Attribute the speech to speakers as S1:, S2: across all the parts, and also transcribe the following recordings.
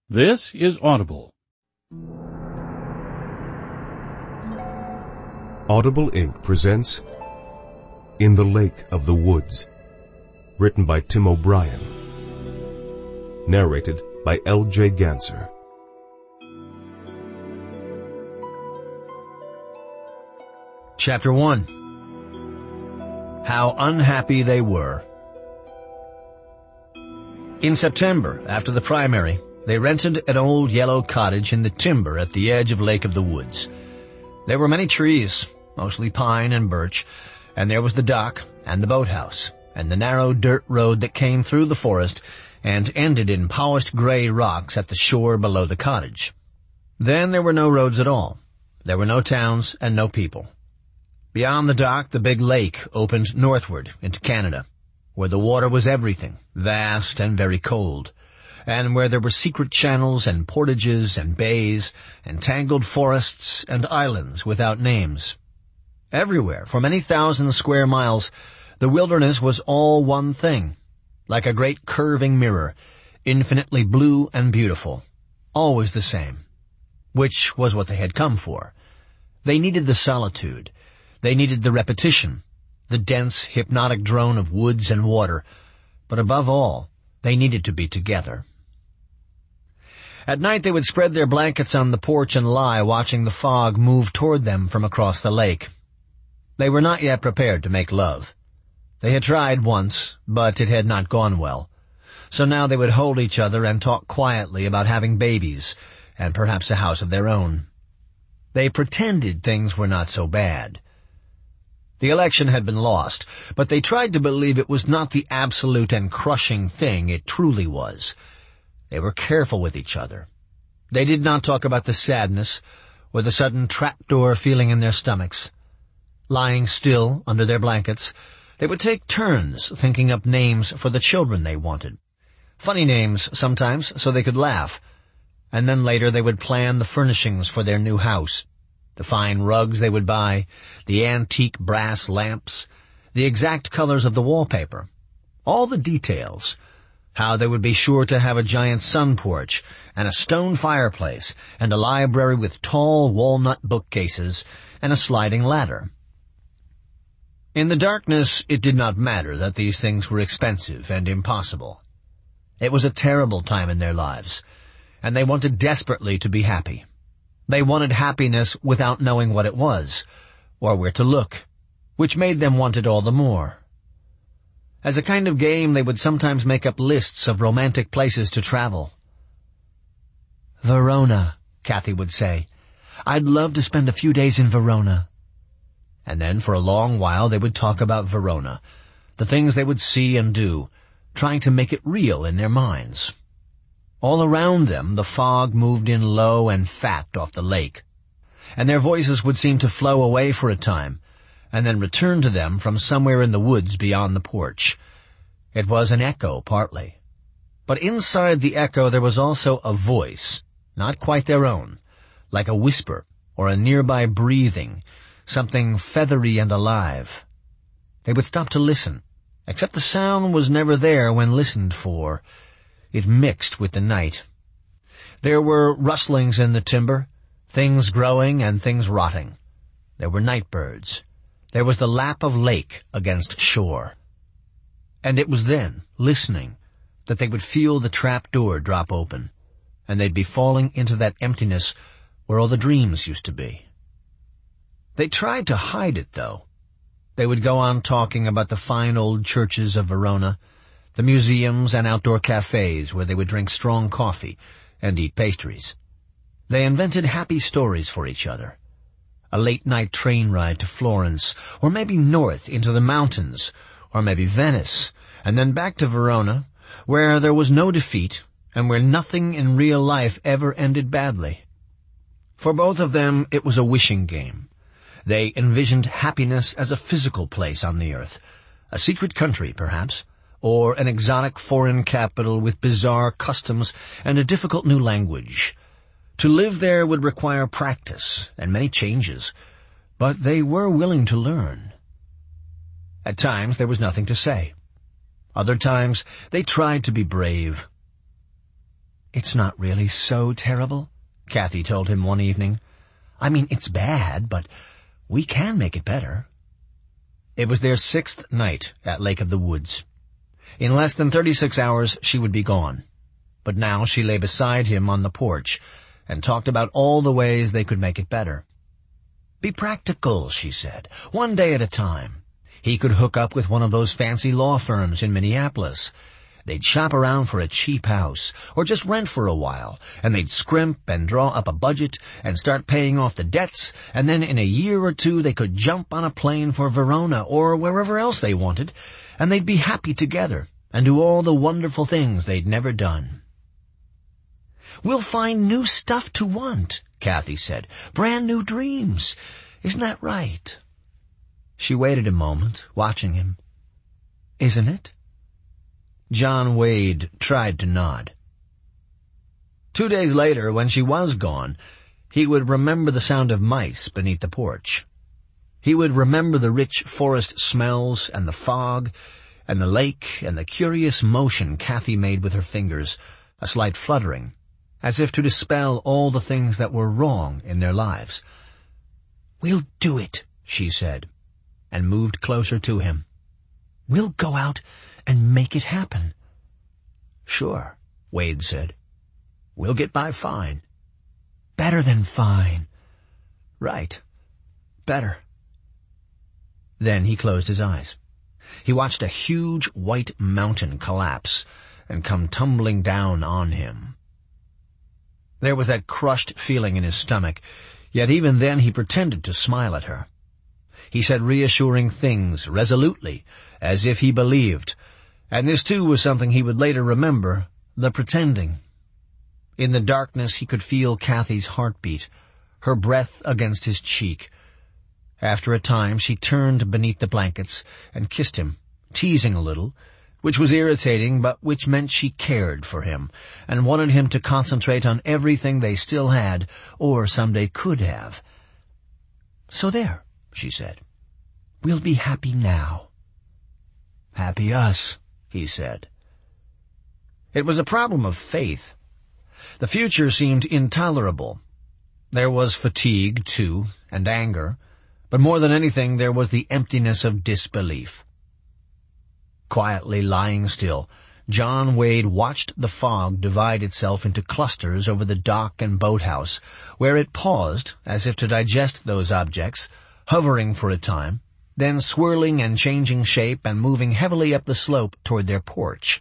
S1: This is Audible.
S2: Audible Inc. presents In the Lake of the Woods, written by Tim O'Brien, narrated by L.J. Ganser.
S3: Chapter 1. How Unhappy They Were. In September, after the primary, they rented an old yellow cottage in the timber at the edge of Lake of the Woods. There were many trees, mostly pine and birch, and there was the dock and the boathouse and the narrow dirt road that came through the forest and ended in polished gray rocks at the shore below the cottage. Then there were no roads at all. There were no towns and no people. Beyond the dock, the big lake opened northward into Canada, where the water was everything, vast and very cold, and where there were secret channels and portages and bays and tangled forests and islands without names. Everywhere, for many thousand square miles, the wilderness was all one thing, like a great curving mirror, infinitely blue and beautiful, always the same, which was what they had come for. They needed the solitude. They needed the repetition, the dense, hypnotic drone of woods and water, but above all, they needed to be together. At night they would spread their blankets on the porch and lie watching the fog move toward them from across the lake. They were not yet prepared to make love. They had tried once, but it had not gone well. So now they would hold each other and talk quietly about having babies, and perhaps a house of their own. They pretended things were not so bad. The election had been lost, but they tried to believe it was not the absolute and crushing thing it truly was. They were careful with each other. They did not talk about the sadness or the sudden trapdoor feeling in their stomachs. Lying still under their blankets, they would take turns thinking up names for the children they wanted. Funny names sometimes, so they could laugh. And then later they would plan the furnishings for their new house. The fine rugs they would buy, the antique brass lamps, the exact colors of the wallpaper, all the details, how they would be sure to have a giant sun porch and a stone fireplace and a library with tall walnut bookcases and a sliding ladder. In the darkness, it did not matter that these things were expensive and impossible. It was a terrible time in their lives, and they wanted desperately to be happy. They wanted happiness without knowing what it was, or where to look, which made them want it all the more. As a kind of game, they would sometimes make up lists of romantic places to travel. "Verona," Kathy would say. "I'd love to spend a few days in Verona." And then for a long while they would talk about Verona, the things they would see and do, trying to make it real in their minds. All around them the fog moved in low and fat off the lake, and their voices would seem to flow away for a time, and then return to them from somewhere in the woods beyond the porch. It was an echo, partly. But inside the echo there was also a voice, not quite their own, like a whisper or a nearby breathing, something feathery and alive. They would stop to listen, except the sound was never there when listened for. It mixed with the night. There were rustlings in the timber, things growing and things rotting. There were night birds. There was the lap of lake against shore. And it was then, listening, that they would feel the trap door drop open, and they'd be falling into that emptiness where all the dreams used to be. They tried to hide it, though. They would go on talking about the fine old churches of Verona, the museums and outdoor cafes where they would drink strong coffee and eat pastries. They invented happy stories for each other. A late-night train ride to Florence, or maybe north into the mountains, or maybe Venice, and then back to Verona, where there was no defeat and where nothing in real life ever ended badly. For both of them, it was a wishing game. They envisioned happiness as a physical place on the earth, a secret country, perhaps, or an exotic foreign capital with bizarre customs and a difficult new language. To live there would require practice and many changes, but they were willing to learn. At times there was nothing to say. Other times they tried to be brave. "It's not really so terrible," Kathy told him one evening. "I mean, it's bad, but we can make it better." It was their 6th night at Lake of the Woods. In less than 36 hours she would be gone. But now she lay beside him on the porch and talked about all the ways they could make it better. "Be practical," she said, "one day at a time. He could hook up with one of those fancy law firms in Minneapolis. They'd shop around for a cheap house, or just rent for a while, and they'd scrimp and draw up a budget and start paying off the debts, and then in a year or two they could jump on a plane for Verona or wherever else they wanted, and they'd be happy together and do all the wonderful things they'd never done." "We'll find new stuff to want," Kathy said. "Brand new dreams. Isn't that right?" She waited a moment, watching him. "Isn't it?" John Wade tried to nod. 2 days later, when she was gone, he would remember the sound of mice beneath the porch. He would remember the rich forest smells and the fog and the lake and the curious motion Kathy made with her fingers, a slight fluttering, as if to dispel all the things that were wrong in their lives. "We'll do it," she said, and moved closer to him. "We'll go out and make it happen." "Sure," Wade said. "We'll get by fine." "Better than fine." "Right. Better." Then he closed his eyes. He watched a huge white mountain collapse and come tumbling down on him. There was that crushed feeling in his stomach, yet even then he pretended to smile at her. He said reassuring things resolutely, as if he believed, and this too was something he would later remember, the pretending. In the darkness he could feel Kathy's heartbeat, her breath against his cheek. After a time she turned beneath the blankets and kissed him, teasing a little, which was irritating but which meant she cared for him and wanted him to concentrate on everything they still had or someday could have. "So there," she said. "We'll be happy now." "Happy us," he said. It was a problem of faith. The future seemed intolerable. There was fatigue, too, and anger, but more than anything there was the emptiness of disbelief. Quietly lying still, John Wade watched the fog divide itself into clusters over the dock and boathouse, where it paused as if to digest those objects, hovering for a time, then swirling and changing shape and moving heavily up the slope toward their porch.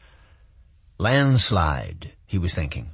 S3: Landslide, he was thinking.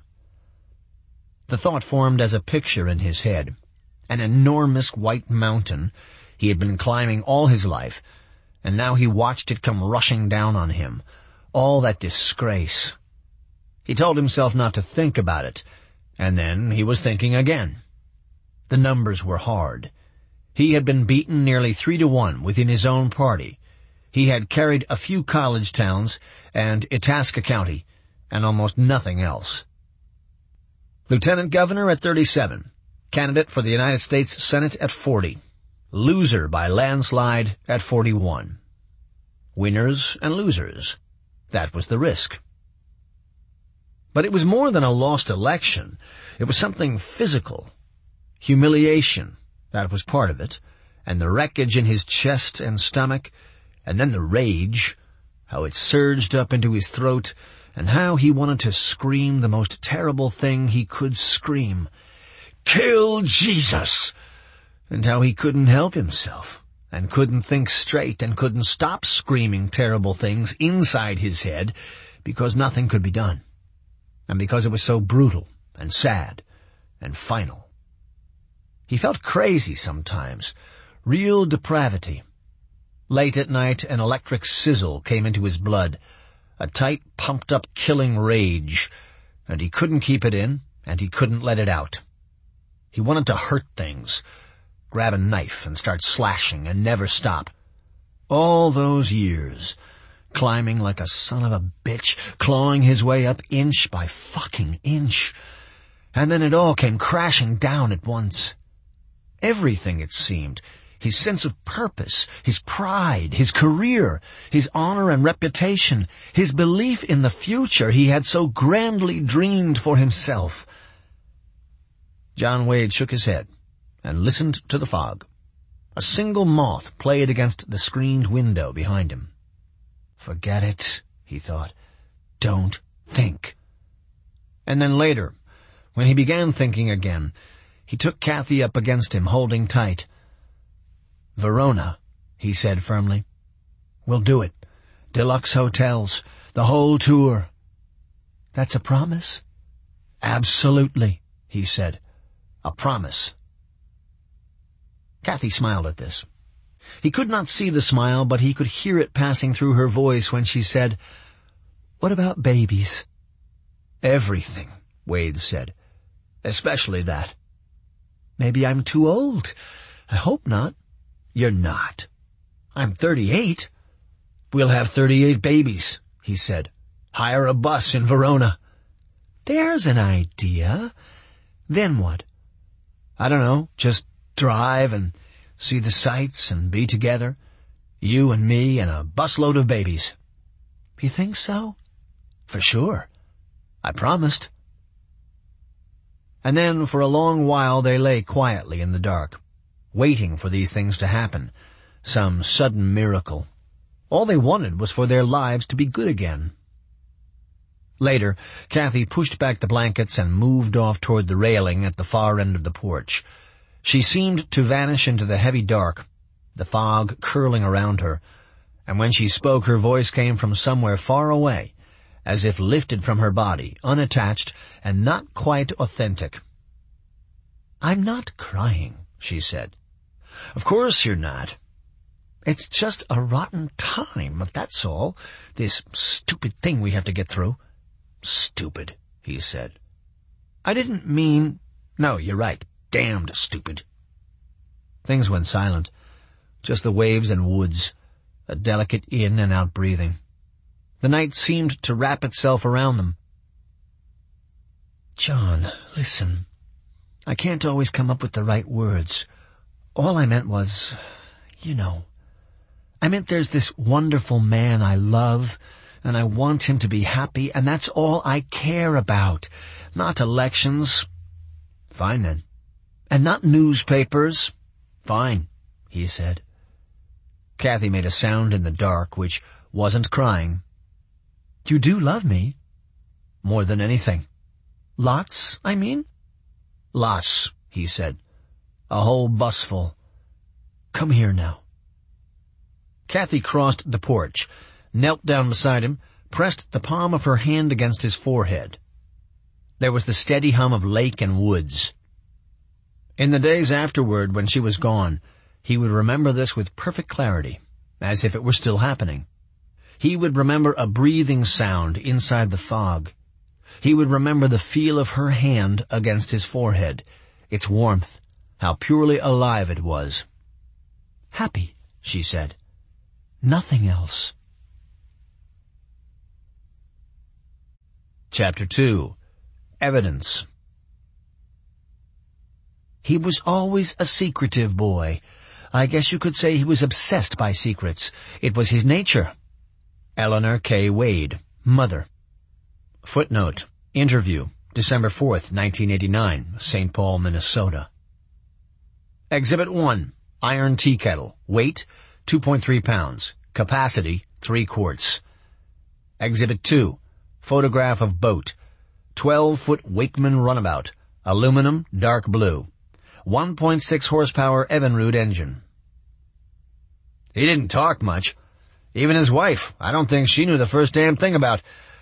S3: The thought formed as a picture in his head. An enormous white mountain he had been climbing all his life, and now he watched it come rushing down on him. All that disgrace. He told himself not to think about it, and then he was thinking again. The numbers were hard. He had been beaten nearly 3-1 within his own party. He had carried a few college towns and Itasca County, and almost nothing else. Lieutenant Governor at 37. Candidate for the United States Senate at 40. Loser by landslide at 41. Winners and losers. That was the risk. But it was more than a lost election. It was something physical. Humiliation, that was part of it, and the wreckage in his chest and stomach, and then the rage, how it surged up into his throat, and how he wanted to scream the most terrible thing he could scream. "Kill Jesus!" And how he couldn't help himself, and couldn't think straight, and couldn't stop screaming terrible things inside his head, because nothing could be done, and because it was so brutal, and sad, and final. He felt crazy sometimes, real depravity. Late at night an electric sizzle came into his blood, a tight, pumped-up killing rage, and he couldn't keep it in, and he couldn't let it out. He wanted to hurt things, grab a knife and start slashing and never stop. All those years, climbing like a son of a bitch, clawing his way up inch by fucking inch, and then it all came crashing down at once. Everything, it seemed, his sense of purpose, his pride, his career, his honor and reputation, his belief in the future he had so grandly dreamed for himself. John Wade shook his head and listened to the fog. A single moth played against the screened window behind him. "Forget it," he thought. "Don't think." And then later, when he began thinking again, he took Kathy up against him, holding tight. "Verona," he said firmly. "We'll do it. Deluxe hotels, the whole tour." "That's a promise?" "Absolutely," he said. "A promise." Kathy smiled at this. He could not see the smile, but he could hear it passing through her voice when she said, "What about babies?" "Everything," Wade said. "Especially that." "Maybe I'm too old. I hope not." "You're not." "I'm 38. "We'll have 38 babies," he said. "Hire a bus in Verona." "There's an idea. Then what?" "I don't know, just drive and see the sights and be together. You and me and a busload of babies." "You think so?" "For sure. I promised." And then for a long while they lay quietly in the dark, waiting for these things to happen, some sudden miracle. All they wanted was for their lives to be good again. Later, Kathy pushed back the blankets and moved off toward the railing at the far end of the porch. She seemed to vanish into the heavy dark, the fog curling around her, and when she spoke her voice came from somewhere far away, as if lifted from her body, unattached and not quite authentic. "I'm not crying," she said. "Of course you're not. It's just a rotten time, that's all. This stupid thing we have to get through." "Stupid," he said. "I didn't mean—" "No, you're right. Damned stupid." Things went silent. Just the waves and woods, a delicate in and out breathing. The night seemed to wrap itself around them. "John, listen. I can't always come up with the right words. All I meant was, you know. I meant there's this wonderful man I love, and I want him to be happy, and that's all I care about. Not elections." "Fine, then." "And not newspapers." "Fine," he said. Kathy made a sound in the dark which wasn't crying. "You do love me?" "More than anything." "Lots, I mean?" "Lots," he said. "A whole busful. Come here now." Kathy crossed the porch, knelt down beside him, pressed the palm of her hand against his forehead. There was the steady hum of lake and woods. In the days afterward, when she was gone, he would remember this with perfect clarity, as if it were still happening. He would remember a breathing sound inside the fog. He would remember the feel of her hand against his forehead, its warmth, how purely alive it was. "Happy," she said. "Nothing else." Chapter 2. Evidence. He was always a secretive boy. I guess you could say he was obsessed by secrets. It was his nature. Eleanor K. Wade, mother. Footnote. Interview, December 4th, 1989, St. Paul, Minnesota. Exhibit 1. Iron tea kettle. Weight, 2.3 pounds. Capacity, 3 quarts. Exhibit 2. Photograph of boat. 12-foot Wakeman runabout. Aluminum, dark blue. 1.6 horsepower Evinrude engine. He didn't talk much. Even his wife, I don't think she knew the first damn thing about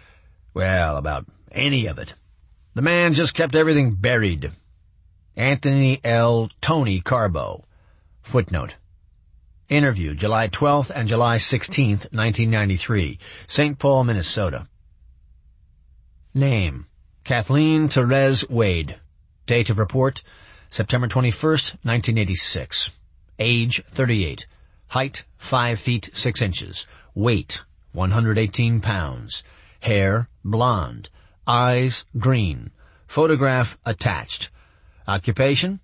S3: any of it. The man just kept everything buried. Anthony L. Tony Carbo. Footnote. Interview, July 12th and July 16th, 1993, St. Paul, Minnesota. Name, Kathleen Therese Wade. Date of report, September 21st, 1986. Age, 38. Height, 5 feet 6 inches. Weight, 118 pounds. Hair, blonde. Eyes, green. Photograph attached. Occupation,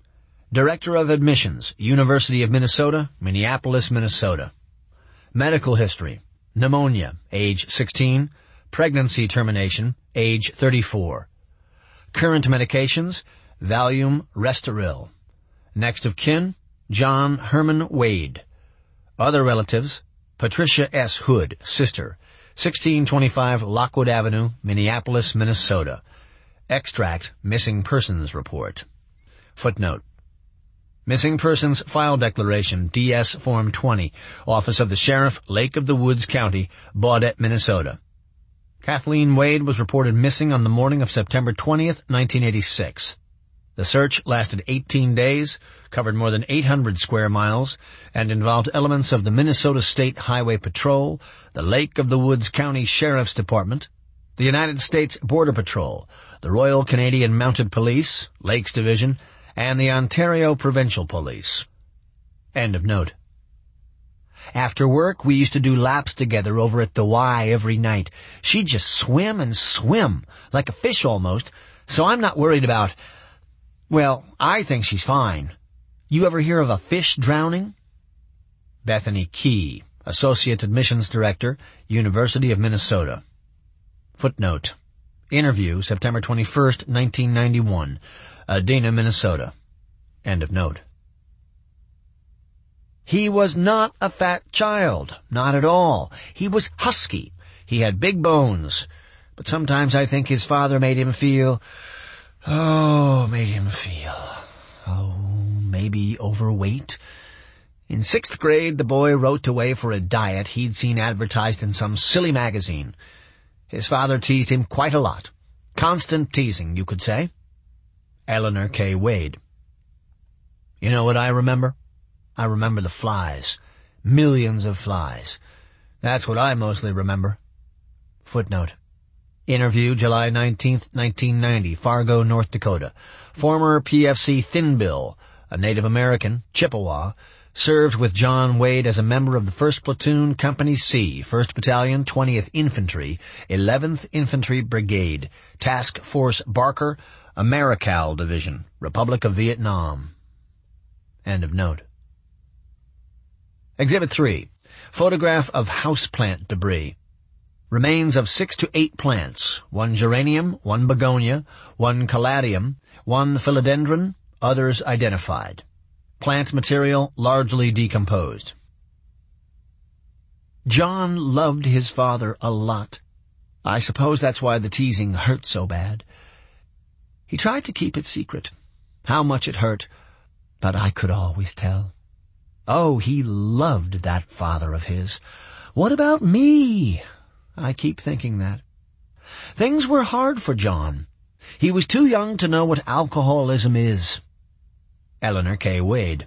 S3: Director of Admissions, University of Minnesota, Minneapolis, Minnesota. Medical history: pneumonia, age 16, pregnancy termination, age 34. Current medications: Valium, Restoril. Next of kin: John Herman Wade. Other relatives: Patricia S. Hood, sister, 1625 Lockwood Avenue, Minneapolis, Minnesota. Extract Missing Persons Report. Footnote: Missing Persons File Declaration, DS Form 20, Office of the Sheriff, Lake of the Woods County, Baudette, Minnesota. Kathleen Wade was reported missing on the morning of September 20th, 1986. The search lasted 18 days, covered more than 800 square miles, and involved elements of the Minnesota State Highway Patrol, the Lake of the Woods County Sheriff's Department, the United States Border Patrol, the Royal Canadian Mounted Police, Lakes Division, and the Ontario Provincial Police. End of note. After work, we used to do laps together over at the Y every night. She'd just swim and swim, like a fish almost, so I'm not worried about... Well, I think she's fine. You ever hear of a fish drowning? Bethany Key, Associate Admissions Director, University of Minnesota. Footnote: Interview, September 21st, 1991. Dana, Minnesota. End of note. He was not a fat child. Not at all. He was husky. He had big bones. But sometimes I think his father made him feel... maybe overweight. In 6th grade, the boy wrote to weigh for a diet he'd seen advertised in some silly magazine. His father teased him quite a lot. Constant teasing, you could say. Eleanor K. Wade. You know what I remember? I remember the flies. Millions of flies. That's what I mostly remember. Footnote: Interview, July 19th, 1990, Fargo, North Dakota. Former PFC Thin Bill, a Native American, Chippewa, served with John Wade as a member of the 1st Platoon, Company C, 1st Battalion, 20th Infantry, 11th Infantry Brigade, Task Force Barker, Americal Division, Republic of Vietnam. End of note. Exhibit 3. Photograph of houseplant debris. Remains of 6 to 8 plants, 1 geranium, 1 begonia, 1 caladium, 1 philodendron, others identified. Plant material largely decomposed. John loved his father a lot. I suppose that's why the teasing hurt so bad. He tried to keep it secret, how much it hurt, but I could always tell. Oh, he loved that father of his. What about me? I keep thinking that. Things were hard for John. He was too young to know what alcoholism is. Eleanor K. Wade.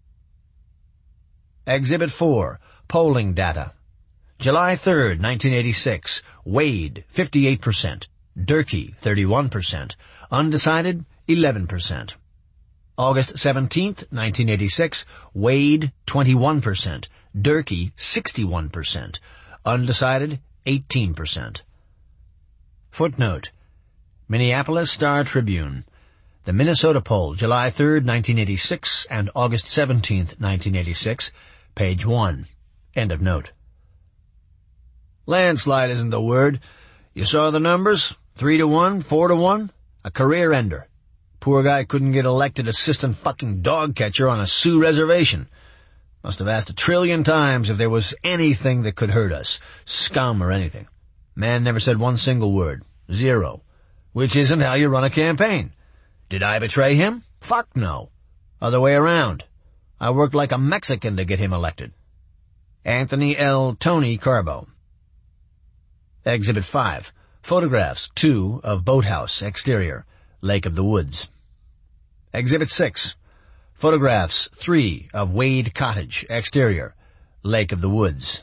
S3: Exhibit 4. Polling data. July 3rd, 1986. Wade, 58%. Durkee, 31%. Undecided, 11%. August 17th, 1986. Wade, 21%. Durkee, 61%. Undecided, 18%. Footnote: Minneapolis Star-Tribune. The Minnesota poll, July 3rd, 1986, and August 17th, 1986, page 1. End of note. Landslide isn't the word. You saw the numbers? 3-1, 4-1? A career ender. Poor guy couldn't get elected assistant fucking dog catcher on a Sioux reservation. Must have asked 1 trillion times if there was anything that could hurt us. Scum or anything. Man never said one single word. 0. Which isn't how you run a campaign. Did I betray him? Fuck no. Other way around. I worked like a Mexican to get him elected. Anthony L. Tony Carbo. Exhibit 5. Photographs 2 of boathouse, exterior, Lake of the Woods. Exhibit 6. Photographs 3 of Wade Cottage, exterior, Lake of the Woods.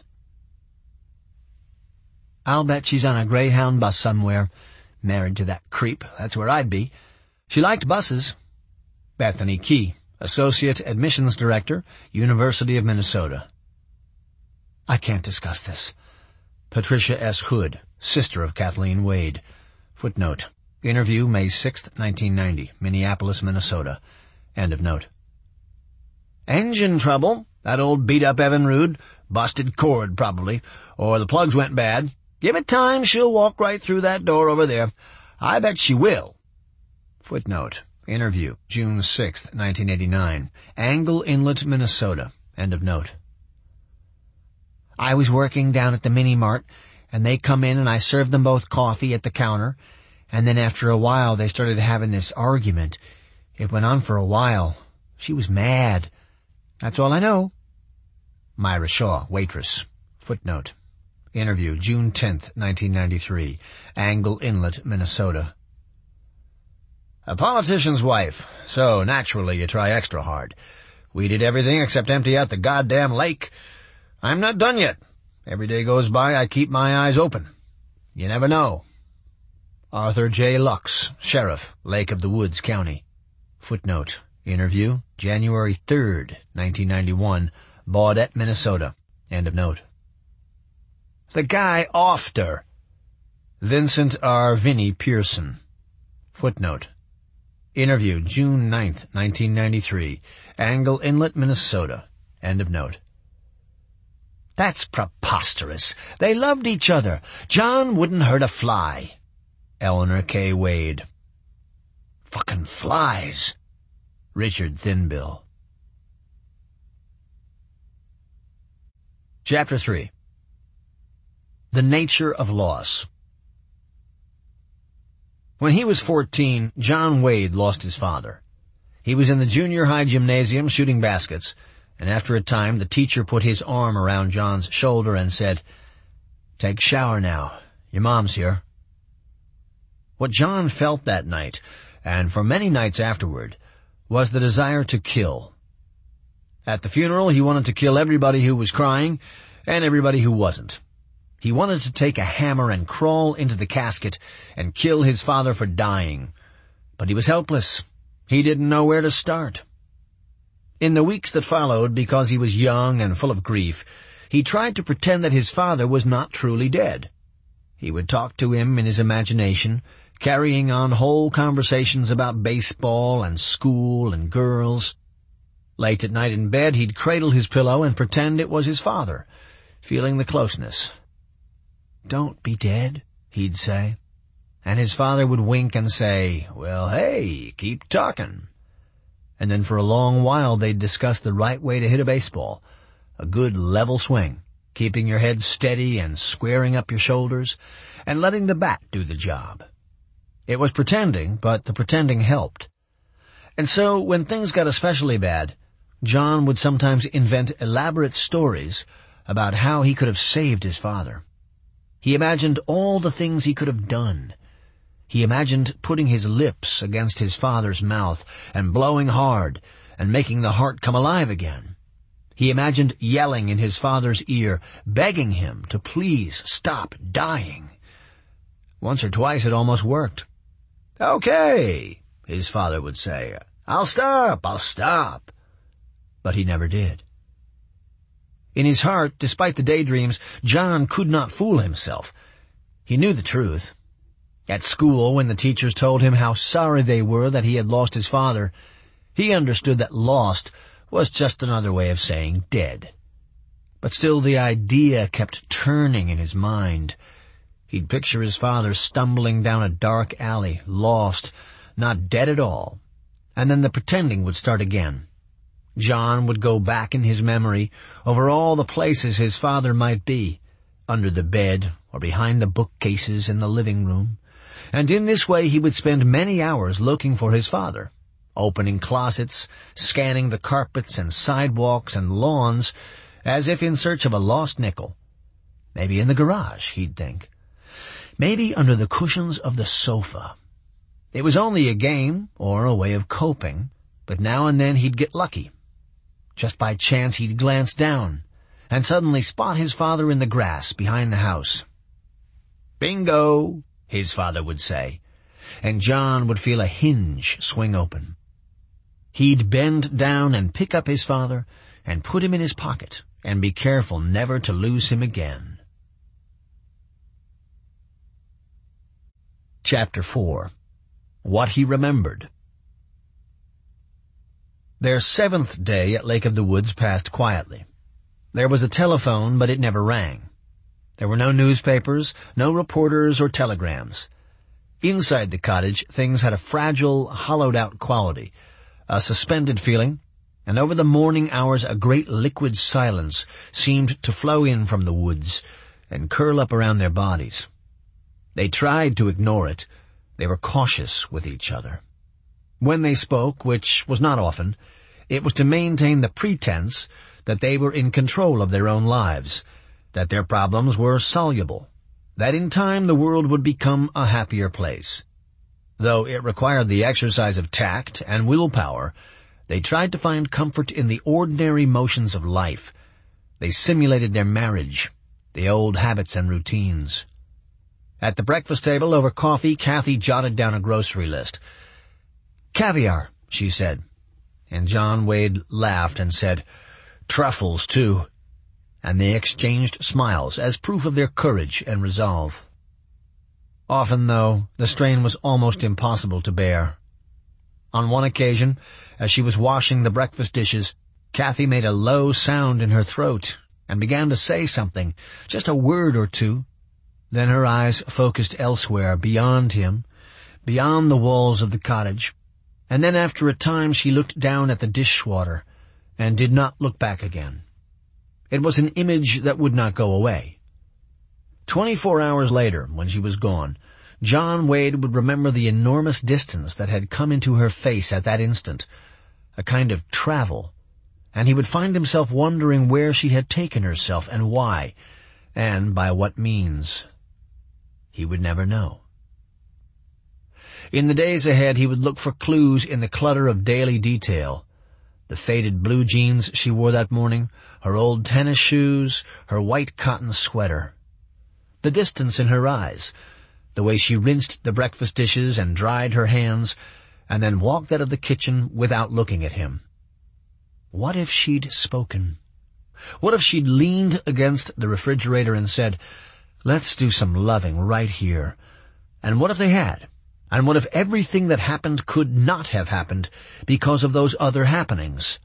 S3: I'll bet she's on a Greyhound bus somewhere. Married to that creep. That's where I'd be. She liked buses. Bethany Key, Associate Admissions Director, University of Minnesota. I can't discuss this. Patricia S. Hood, sister of Kathleen Wade. Footnote: Interview, May 6th, 1990, Minneapolis, Minnesota. End of note. Engine trouble. That old beat-up Evinrude. Busted cord, probably. Or the plugs went bad. Give it time, she'll walk right through that door over there. I bet she will. Footnote. Interview, June 6th, 1989. Angle Inlet, Minnesota. End of note. I was working down at the mini-mart, and they come in and I served them both coffee at the counter, and then after a while they started having this argument. It went on for a while. She was mad. That's all I know. Myra Shaw, waitress. Footnote. Interview, June 10th, 1993. Angle Inlet, Minnesota. A politician's wife, so naturally you try extra hard. We did everything except empty out the goddamn lake. I'm not done yet. Every day goes by, I keep my eyes open. You never know. Arthur J. Lux, Sheriff, Lake of the Woods County. Footnote. Interview, January 3rd, 1991. Baudette, Minnesota. End of note. The guy after. Vincent R. Vinnie Pearson. Footnote. Interview, June 9th, 1993. Angle Inlet, Minnesota. End of note. That's preposterous. They loved each other. John wouldn't hurt a fly. Eleanor K. Wade. Fucking flies. Richard Thinbill. Chapter 3. The Nature of Loss. When he was 14, John Wade lost his father. He was in the junior high gymnasium shooting baskets, and after a time the teacher put his arm around John's shoulder and said, "Take a shower now. Your mom's here." What John felt that night, and for many nights afterward, was the desire to kill. At the funeral, he wanted to kill everybody who was crying and everybody who wasn't. He wanted to take a hammer and crawl into the casket and kill his father for dying. But he was helpless. He didn't know where to start. In the weeks that followed, because he was young and full of grief, he tried to pretend that his father was not truly dead. He would talk to him in his imagination, carrying on whole conversations about baseball and school and girls. Late at night in bed, he'd cradle his pillow and pretend it was his father, feeling the closeness. "Don't be dead," he'd say. And his father would wink and say, "Well, hey, keep talking." And then for a long while they'd discuss the right way to hit a baseball, a good level swing, keeping your head steady and squaring up your shoulders, and letting the bat do the job. It was pretending, but the pretending helped. And so, when things got especially bad, John would sometimes invent elaborate stories about how he could have saved his father. He imagined all the things he could have done. He imagined putting his lips against his father's mouth and blowing hard and making the heart come alive again. He imagined yelling in his father's ear, begging him to please stop dying. Once or twice it almost worked. "Okay," his father would say. I'll stop. But he never did. In his heart, despite the daydreams, John could not fool himself. He knew the truth. At school, when the teachers told him how sorry they were that he had lost his father, he understood that lost was just another way of saying dead. But still the idea kept turning in his mind. He'd picture his father stumbling down a dark alley, lost, not dead at all. And then the pretending would start again. John would go back in his memory over all the places his father might be, under the bed or behind the bookcases in the living room, and in this way he would spend many hours looking for his father, opening closets, scanning the carpets and sidewalks and lawns as if in search of a lost nickel. Maybe in the garage, he'd think. Maybe under the cushions of the sofa. It was only a game or a way of coping, but now and then he'd get lucky. Just by chance he'd glance down and suddenly spot his father in the grass behind the house. "Bingo," his father would say, and John would feel a hinge swing open. He'd bend down and pick up his father and put him in his pocket and be careful never to lose him again. Chapter 4. What He Remembered. Their 7th day at Lake of the Woods passed quietly. There was a telephone, but it never rang. There were no newspapers, no reporters or telegrams. Inside the cottage, things had a fragile, hollowed-out quality, a suspended feeling, and over the morning hours a great liquid silence seemed to flow in from the woods and curl up around their bodies. They tried to ignore it. They were cautious with each other. When they spoke, which was not often, it was to maintain the pretense that they were in control of their own lives, that their problems were soluble, that in time the world would become a happier place. Though it required the exercise of tact and willpower, they tried to find comfort in the ordinary motions of life. They simulated their marriage, the old habits and routines. At the breakfast table over coffee, Kathy jotted down a grocery list. "Caviar," she said, and John Wade laughed and said, "Truffles, too." And they exchanged smiles as proof of their courage and resolve. Often, though, the strain was almost impossible to bear. On one occasion, as she was washing the breakfast dishes, Kathy made a low sound in her throat and began to say something, just a word or two. Then her eyes focused elsewhere, beyond him, beyond the walls of the cottage, and then after a time she looked down at the dishwater and did not look back again. It was an image that would not go away. 24 hours later, when she was gone, John Wade would remember the enormous distance that had come into her face at that instant, a kind of travel, and he would find himself wondering where she had taken herself and why, and by what means. He would never know. In the days ahead he would look for clues in the clutter of daily detail. The faded blue jeans she wore that morning, her old tennis shoes, her white cotton sweater. The distance in her eyes, the way she rinsed the breakfast dishes and dried her hands, and then walked out of the kitchen without looking at him. What if she'd spoken? What if she'd leaned against the refrigerator and said, "Let's do some loving right here"? And what if they had? And what if everything that happened could not have happened because of those other happenings?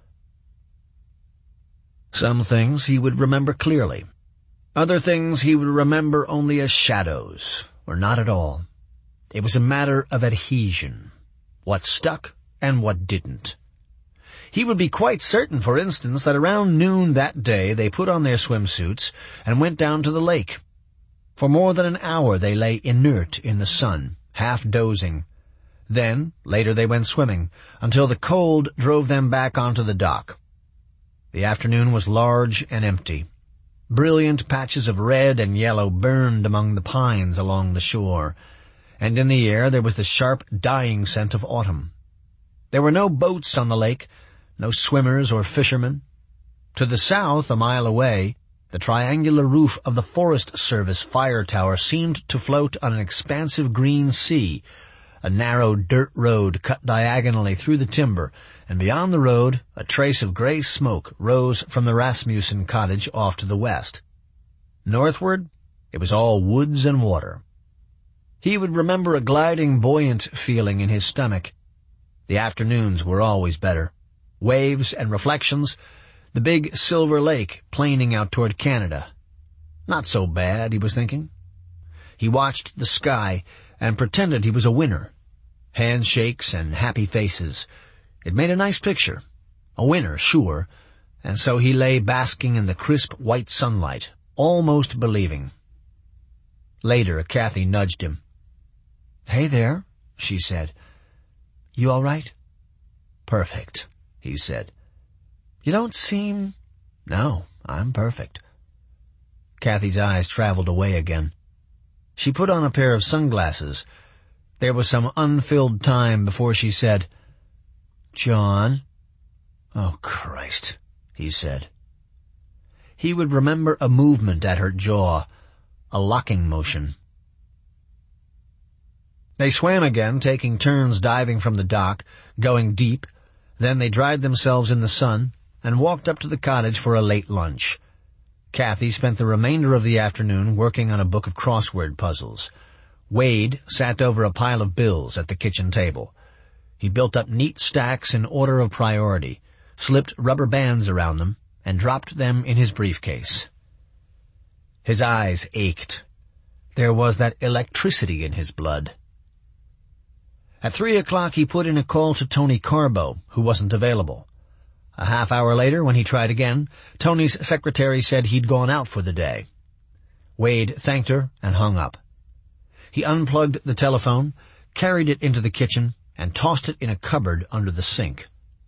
S3: Some things he would remember clearly. Other things he would remember only as shadows, or not at all. It was a matter of adhesion, what stuck and what didn't. He would be quite certain, for instance, that around noon that day they put on their swimsuits and went down to the lake. For more than an hour they lay inert in the sun, half dozing. Then, later they went swimming, until the cold drove them back onto the dock. The afternoon was large and empty. Brilliant patches of red and yellow burned among the pines along the shore, and in the air there was the sharp, dying scent of autumn. There were no boats on the lake, no swimmers or fishermen. To the south, a mile away, the triangular roof of the Forest Service fire tower seemed to float on an expansive green sea. A narrow dirt road cut diagonally through the timber, and beyond the road a trace of gray smoke rose from the Rasmussen cottage off to the west. Northward, it was all woods and water. He would remember a gliding, buoyant feeling in his stomach. The afternoons were always better. Waves and reflections, the big silver lake planing out toward Canada. Not so bad, he was thinking. He watched the sky and pretended he was a winner. Handshakes and happy faces. It made a nice picture. A winner, sure. And so he lay basking in the crisp white sunlight, almost believing. Later, Kathy nudged him. "Hey there," she said. "You all right?" "Perfect," he said. "You don't seem—" "No, I'm perfect." Kathy's eyes traveled away again. She put on a pair of sunglasses. There was some unfilled time before she said, "John." "Oh, Christ," he said. He would remember a movement at her jaw, a locking motion. They swam again, taking turns diving from the dock, going deep. Then they dried themselves in the sun and walked up to the cottage for a late lunch. Kathy spent the remainder of the afternoon working on a book of crossword puzzles. Wade sat over a pile of bills at the kitchen table. He built up neat stacks in order of priority, slipped rubber bands around them, and dropped them in his briefcase. His eyes ached. There was that electricity in his blood. At 3 o'clock he put in a call to Tony Carbo, who wasn't available. A half hour later, when he tried again, Tony's secretary said he'd gone out for the day. Wade thanked her and hung up. He unplugged the telephone, carried it into the kitchen, and tossed it in a cupboard under the sink.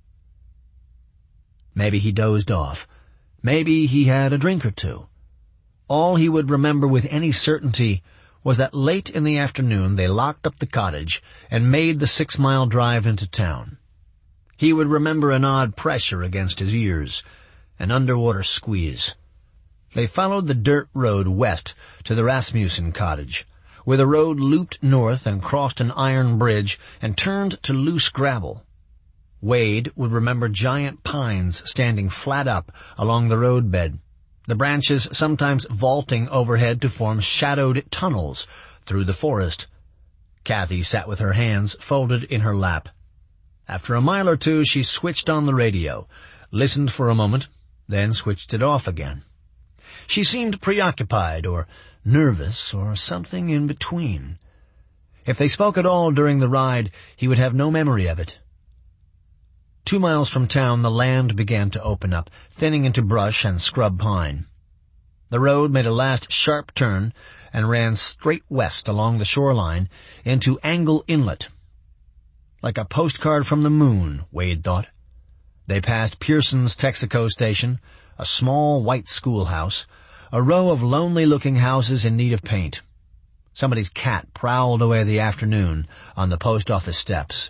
S3: Maybe he dozed off. Maybe he had a drink or two. All he would remember with any certainty was that late in the afternoon they locked up the cottage and made the 6-mile drive into town. He would remember an odd pressure against his ears, an underwater squeeze. They followed the dirt road west to the Rasmussen cottage, where the road looped north and crossed an iron bridge and turned to loose gravel. Wade would remember giant pines standing flat up along the roadbed, the branches sometimes vaulting overhead to form shadowed tunnels through the forest. Kathy sat with her hands folded in her lap. After a mile or two, she switched on the radio, listened for a moment, then switched it off again. She seemed preoccupied or nervous or something in between. If they spoke at all during the ride, he would have no memory of it. 2 miles from town, the land began to open up, thinning into brush and scrub pine. The road made a last sharp turn and ran straight west along the shoreline into Angle Inlet. Like a postcard from the moon, Wade thought. They passed Pearson's Texaco station, a small white schoolhouse, a row of lonely-looking houses in need of paint. Somebody's cat prowled away the afternoon on the post office steps.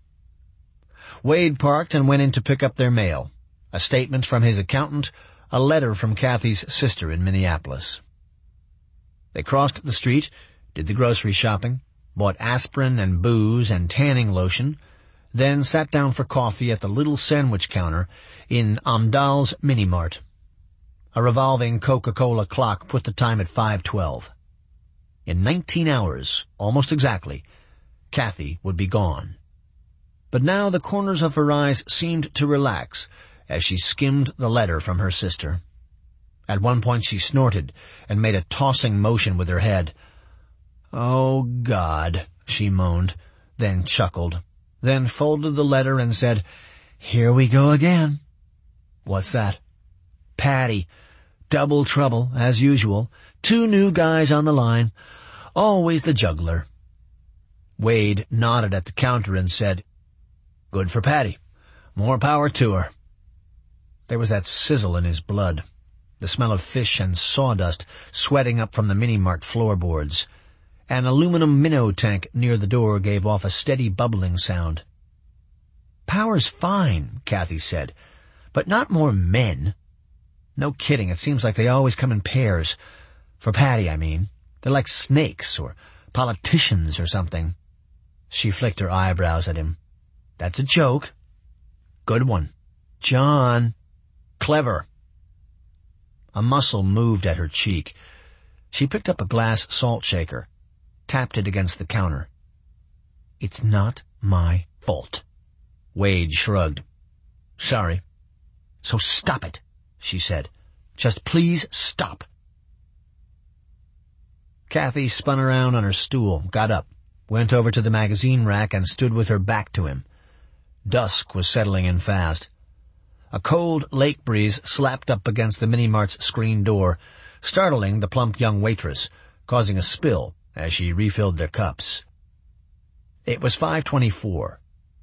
S3: Wade parked and went in to pick up their mail, a statement from his accountant, a letter from Kathy's sister in Minneapolis. They crossed the street, did the grocery shopping, bought aspirin and booze and tanning lotion, then sat down for coffee at the little sandwich counter in Amdal's Mini-Mart. A revolving Coca-Cola clock put the time at 5:12. In 19 hours, almost exactly, Kathy would be gone. But now the corners of her eyes seemed to relax as she skimmed the letter from her sister. At one point she snorted and made a tossing motion with her head. "Oh, God," she moaned, then chuckled, then folded the letter and said, "Here we go again." "What's that?" "Patty. Double trouble, as usual. 2 new guys on the line. Always the juggler." Wade nodded at the counter and said, "Good for Patty. More power to her." There was that sizzle in his blood, the smell of fish and sawdust sweating up from the Mini-Mart floorboards. An aluminum minnow tank near the door gave off a steady bubbling sound. "Power's fine," Kathy said, "but not more men. No kidding, it seems like they always come in pairs. For Patty, I mean. They're like snakes or politicians or something." She flicked her eyebrows at him. "That's a joke." "Good one. John. Clever." A muscle moved at her cheek. She picked up a glass salt shaker, tapped it against the counter. "It's not my fault." Wade shrugged. "Sorry." "So stop it," she said. "Just please stop." Kathy spun around on her stool, got up, went over to the magazine rack and stood with her back to him. Dusk was settling in fast. A cold lake breeze slapped up against the Mini-Mart's screen door, startling the plump young waitress, causing a spill as she refilled their cups. It was 5:24.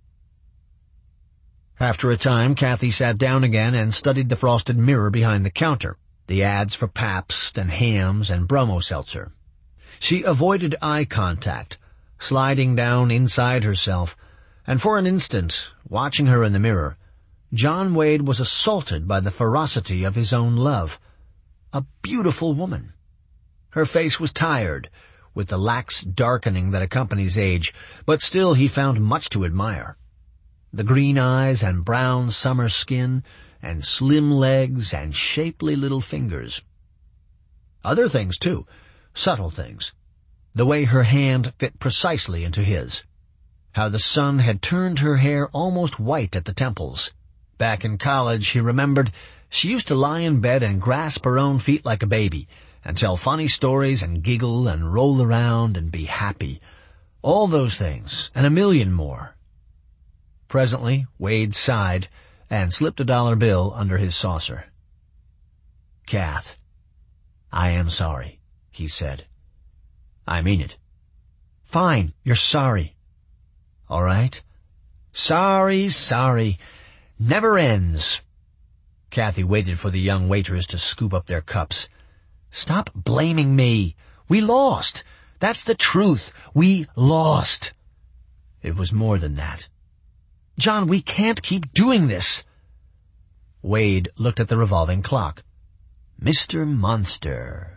S3: After a time, Kathy sat down again and studied the frosted mirror behind the counter, the ads for Pabst and Hamm's and Bromo Seltzer. She avoided eye contact, sliding down inside herself, and for an instant, watching her in the mirror, John Wade was assaulted by the ferocity of his own love. A beautiful woman. Her face was tired, with the lax darkening that accompanies age, but still he found much to admire. The green eyes and brown summer skin, and slim legs and shapely little fingers. Other things, too, subtle things. The way her hand fit precisely into his. how the sun had turned her hair almost white at the temples. Back in college, he remembered, she used to lie in bed and grasp her own feet like a baby, and tell funny stories and giggle and roll around and be happy. All those things, and a million more. Presently, Wade sighed and slipped a dollar bill under his saucer. "Kath, I am sorry," he said. "I mean it." "Fine, you're sorry." "All right." Sorry. Never ends." Kathy waited for the young waiters to scoop up their cups. "Stop blaming me. We lost. That's the truth. We lost." It was more than that. "John, we can't keep doing this." Wade looked at the revolving clock. Mr. Monster.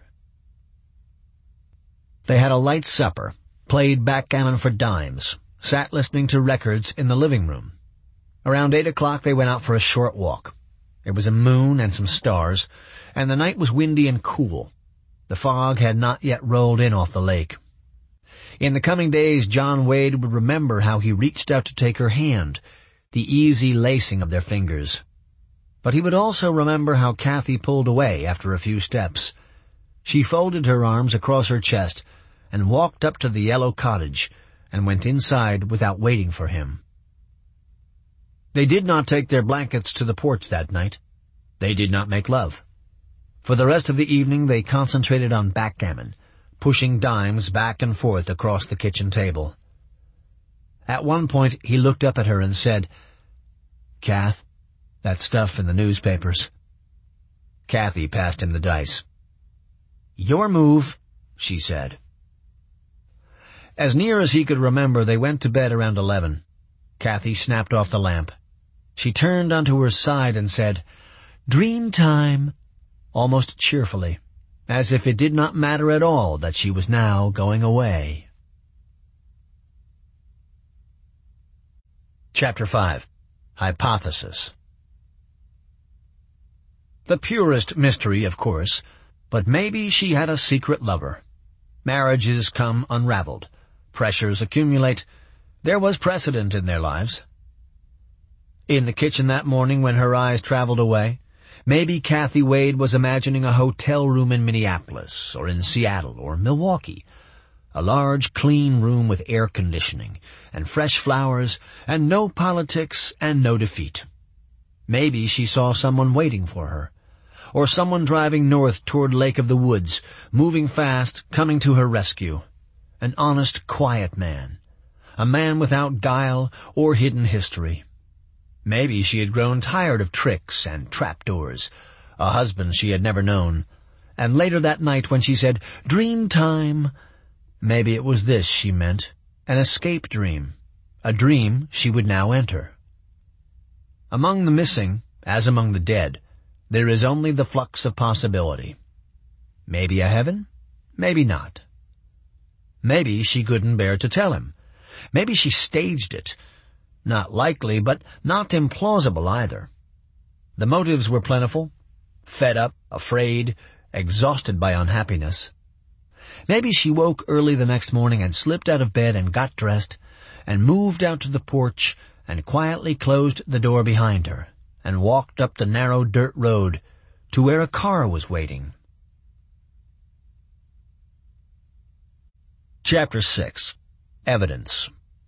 S3: They had a light supper, played backgammon for dimes, sat listening to records in the living room. Around 8 o'clock they went out for a short walk. There was a moon and some stars, and the night was windy and cool. The fog had not yet rolled in off the lake. In the coming days, John Wade would remember how he reached out to take her hand, the easy lacing of their fingers. But he would also remember how Kathy pulled away after a few steps. She folded her arms across her chest and walked up to the yellow cottage and went inside without waiting for him. They did not take their blankets to the porch that night. They did not make love. For the rest of the evening they concentrated on backgammon, pushing dimes back and forth across the kitchen table. At one point he looked up at her and said, "Kath, that stuff in the newspapers." Kathy passed him the dice. "Your move," she said. As near as he could remember, they went to bed around 11. Kathy snapped off the lamp. She turned onto her side and said, "Dream time," almost cheerfully, as if it did not matter at all that she was now going away. Chapter 5. Hypothesis. The purest mystery, of course, but maybe she had a secret lover. Marriages come unraveled. Pressures accumulate. There was precedent in their lives. In the kitchen that morning when her eyes traveled away, maybe Kathy Wade was imagining a hotel room in Minneapolis, or in Seattle, or Milwaukee. A large, clean room with air conditioning, and fresh flowers, and no politics, and no defeat. Maybe she saw someone waiting for her, or someone driving north toward Lake of the Woods, moving fast, coming to her rescue. An honest, quiet man. A man without guile or hidden history. Maybe she had grown tired of tricks and trapdoors, a husband she had never known. And later that night when she said, "Dream time," maybe it was this she meant, an escape dream, a dream she would now enter. Among the missing, as among the dead, there is only the flux of possibility. Maybe a heaven, maybe not. Maybe she couldn't bear to tell him. Maybe she staged it. Not likely, but not implausible either. The motives were plentiful. Fed up, afraid, exhausted by unhappiness. Maybe she woke early the next morning and slipped out of bed and got dressed and moved out to the porch and quietly closed the door behind her and walked up the narrow dirt road to where a car was waiting. Chapter 6. Evidence.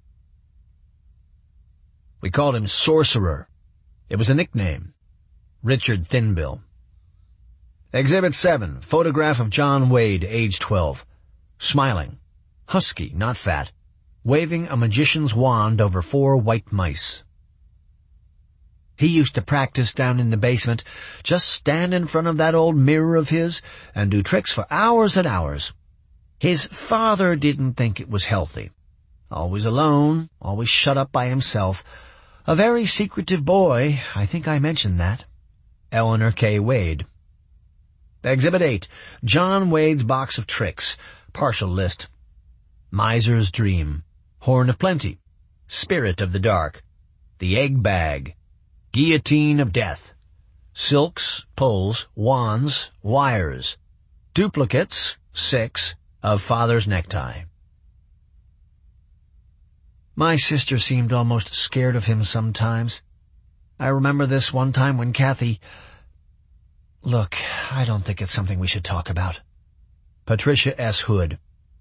S3: We called him Sorcerer. It was a nickname. Richard Thinbill. Exhibit 7. Photograph of John Wade, age 12. Smiling. Husky, not fat. Waving a magician's wand over 4 white mice. He used to practice down in the basement, just stand in front of that old mirror of his and do tricks for hours and hours. His father didn't think it was healthy. Always alone, always shut up by himself. A very secretive boy, I think I mentioned that. Eleanor K. Wade. Exhibit 8. John Wade's box of tricks. Partial list. Miser's Dream. Horn of Plenty. Spirit of the Dark. The Egg Bag. Guillotine of Death. Silks, pulls, wands, wires. Duplicates, 6, of Father's Necktie. My sister seemed almost scared of him sometimes. I remember this one time when Kathy... Look, I don't think it's something we should talk about. Patricia S. Hood.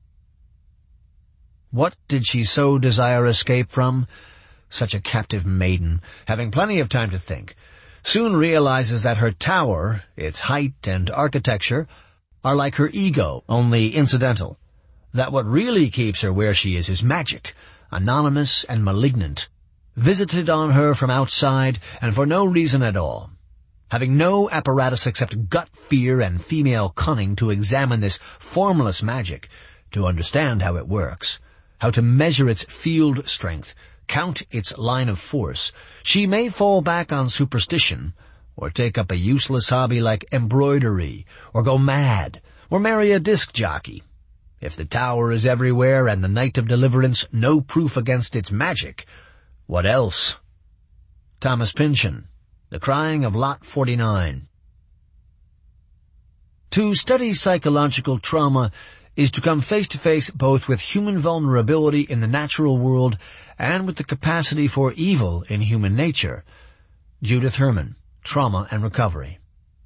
S3: What did she so desire escape from? Such a captive maiden, having plenty of time to think, soon realizes that her tower, its height and architecture, are like her ego, only incidental. That what really keeps her where she is magic, anonymous and malignant, visited on her from outside and for no reason at all. Having no apparatus except gut fear and female cunning to examine this formless magic, to understand how it works, how to measure its field strength, count its line of force, she may fall back on superstition, or take up a useless hobby like embroidery, or go mad, or marry a disc jockey. If the tower is everywhere and the night of deliverance no proof against its magic, what else? Thomas Pynchon, The Crying of Lot 49. To study psychological trauma is to come face to face both with human vulnerability in the natural world and with the capacity for evil in human nature. Judith Herman, Trauma and Recovery.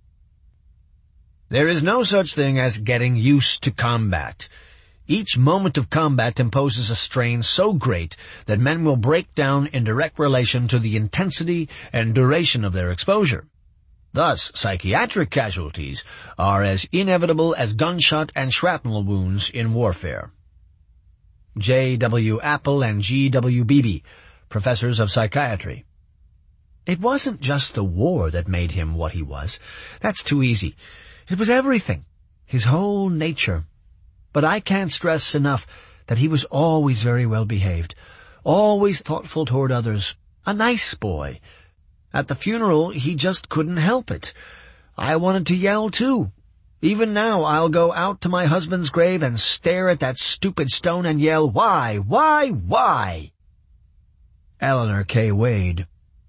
S3: There is no such thing as getting used to combat. Each moment of combat imposes a strain so great that men will break down in direct relation to the intensity and duration of their exposure. Thus, psychiatric casualties are as inevitable as gunshot and shrapnel wounds in warfare. J. W. Apple and G. W. Beebe, professors of psychiatry. It wasn't just the war that made him what he was. That's too easy. It was everything, his whole nature. But I can't stress enough that he was always very well behaved, always thoughtful toward others, a nice boy. At the funeral, he just couldn't help it. I wanted to yell, too. Even now, I'll go out to my husband's grave and stare at that stupid stone and yell, "Why? Why? Why?" Eleanor K. Wade.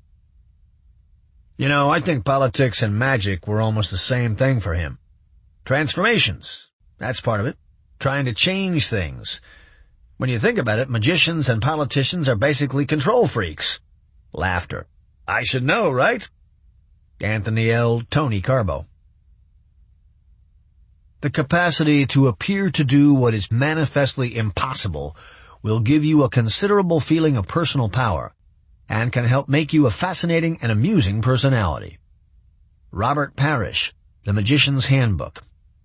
S3: You know, I think politics and magic were almost the same thing for him. Transformations, that's part of it. Trying to change things. When you think about it, magicians and politicians are basically control freaks. Laughter. I should know, right? Anthony L. Tony Carbo. The capacity to appear to do what is manifestly impossible will give you a considerable feeling of personal power and can help make you a fascinating and amusing personality. Robert Parrish, The Magician's Handbook.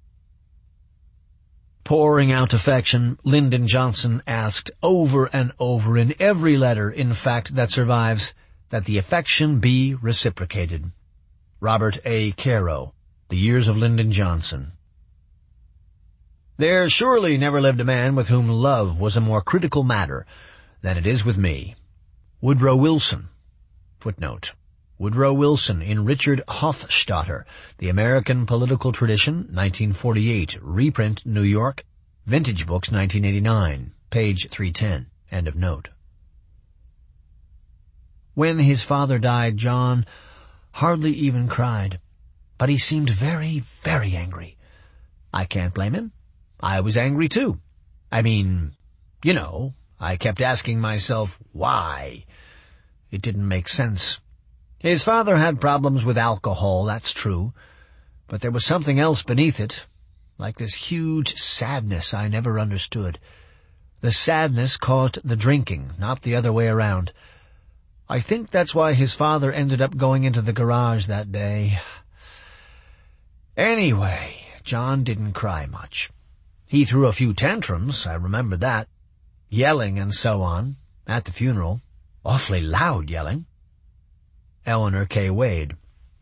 S3: Pouring out affection, Lyndon Johnson asked over and over in every letter, in fact, that survives, that the affection be reciprocated. Robert A. Caro, The Years of Lyndon Johnson. There surely never lived a man with whom love was a more critical matter than it is with me. Woodrow Wilson. Footnote. Woodrow Wilson in Richard Hofstadter, The American Political Tradition, 1948, reprint, New York, Vintage Books, 1989, page 310, end of note. When his father died, John hardly even cried, but he seemed very, very angry. I can't blame him. I was angry too. I mean, you know, I kept asking myself, why? It didn't make sense. His father had problems with alcohol, that's true, but there was something else beneath it, like this huge sadness I never understood. The sadness caused the drinking, not the other way around. I think that's why his father ended up going into the garage that day. Anyway, John didn't cry much. He threw a few tantrums, I remember that, yelling and so on, at the funeral, awfully loud yelling. Eleanor K. Wade.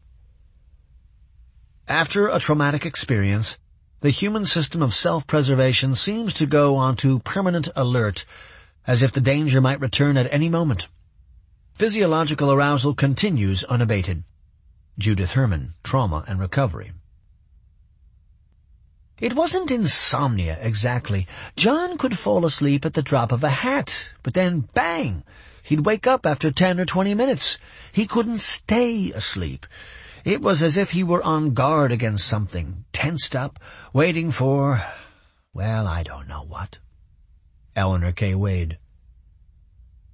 S3: After a traumatic experience, the human system of self-preservation seems to go onto permanent alert, as if the danger might return at any moment. Physiological arousal continues unabated. Judith Herman, Trauma and Recovery. It wasn't insomnia, exactly. John could fall asleep at the drop of a hat, but then, bang! He'd wake up after 10 or 20 minutes. He couldn't stay asleep. It was as if he were on guard against something, tensed up, waiting for, well, I don't know what. Eleanor K. Wade.